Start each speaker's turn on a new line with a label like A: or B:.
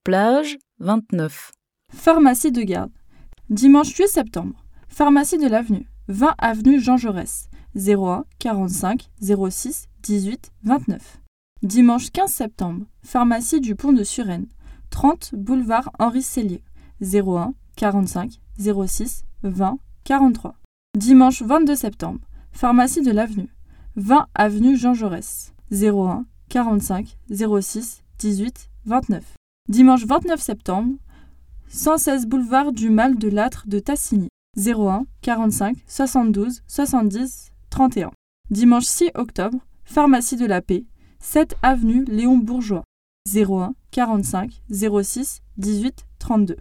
A: Plage, 29.
B: Pharmacie de Garde. Dimanche 8 septembre. Pharmacie de l'Avenue. 20 avenue Jean Jaurès. 01 45 06 18 29. Dimanche 15 septembre. Pharmacie du Pont de Suresnes. 30 boulevard Henri Sellier. 01 45 06 20 43. Dimanche 22 septembre. Pharmacie de l'Avenue. 20 avenue Jean Jaurès. 01 45 06 18 29. Dimanche 29 septembre. 116 boulevard du Mal de Lattre de Tassigny. 01 45 72 70 31. Dimanche 6 octobre. Pharmacie de la Paix. 7 avenue Léon Bourgeois. 01 45 06 18 32.